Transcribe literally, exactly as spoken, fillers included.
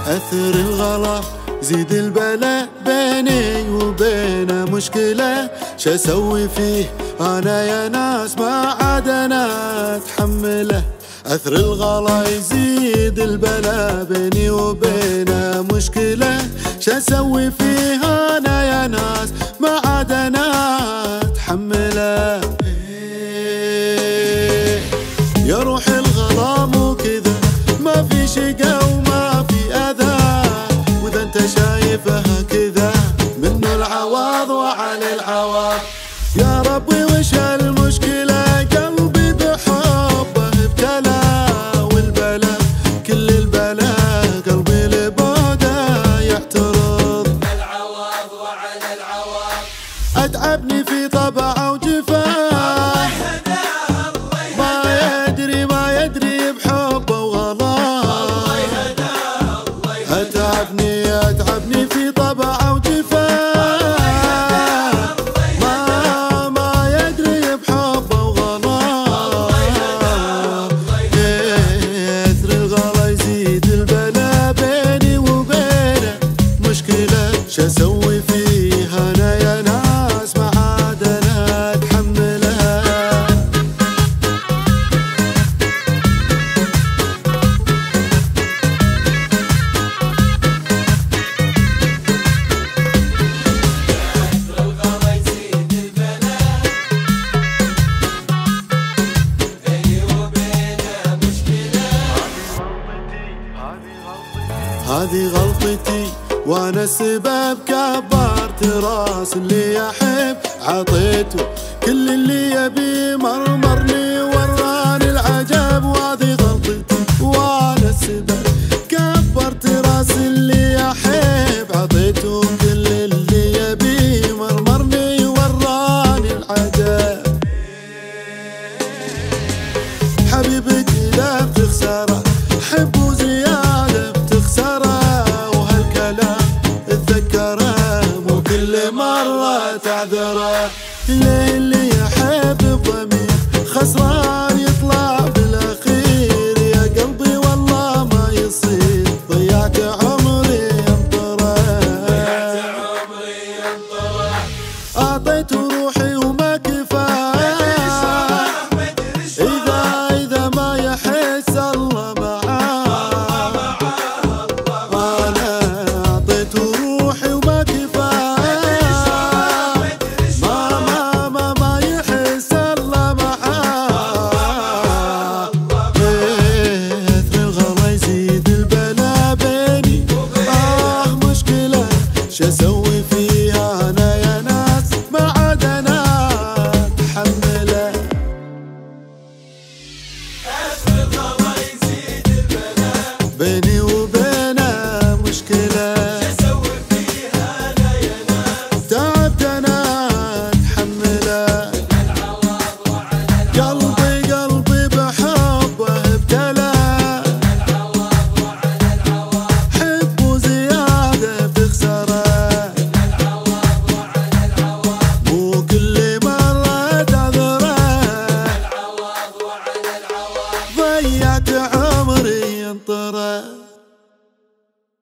أثر الغلا زيد البلا بيني وبينه مشكلة، شو اسوي فيه انا يا ناس ما عاد انا اتحمله. أثر الغلا يزيد البلا بيني وبينه مشكلة، شو اسوي فيه انا يا ناس ما عاد انا اتحمله. يا روح الغلا مو كذا، ما في شقا وما في اذى، واذا انت شايفها كذا منه العوض وعلى العوض. يا ربي وش المشكلة قلبي بحبه ابتلى، والبلا كل البلا قلبي لبعده يعترض. العوض وعلى العوض اتعبني في طبعه وجفاه، ما يدري ما يدري بحبه وغلاه. اتعبني اتعبني في طبعه وجفاه، ما ما يدري بحبه وغلاه. كثر الغلا يزيد البلا بيني وبينه مشكلة، شو اسوي فيه انا يا ناس ما عاد انا اتحملها. هذه غلطتي وانا السبب، كبرت راس اللي يحب عطيته كل اللي يبي، مرمرني وراني العجب. وهذه غلطتي وانا السبب، كبرت راس اللي يحب عطيته كل اللي يبي، مرمرني وراني العجب. حبيبك اذا بتخسره حبه زياده بتخسره، وهالكلام اتذكره مو كل مرة تعذره. ليه اللي يحب بضمير خسران يطلع بالاخير، يا قلبي والله ما يصير ضيعت عمري انطره. اعطيت روحي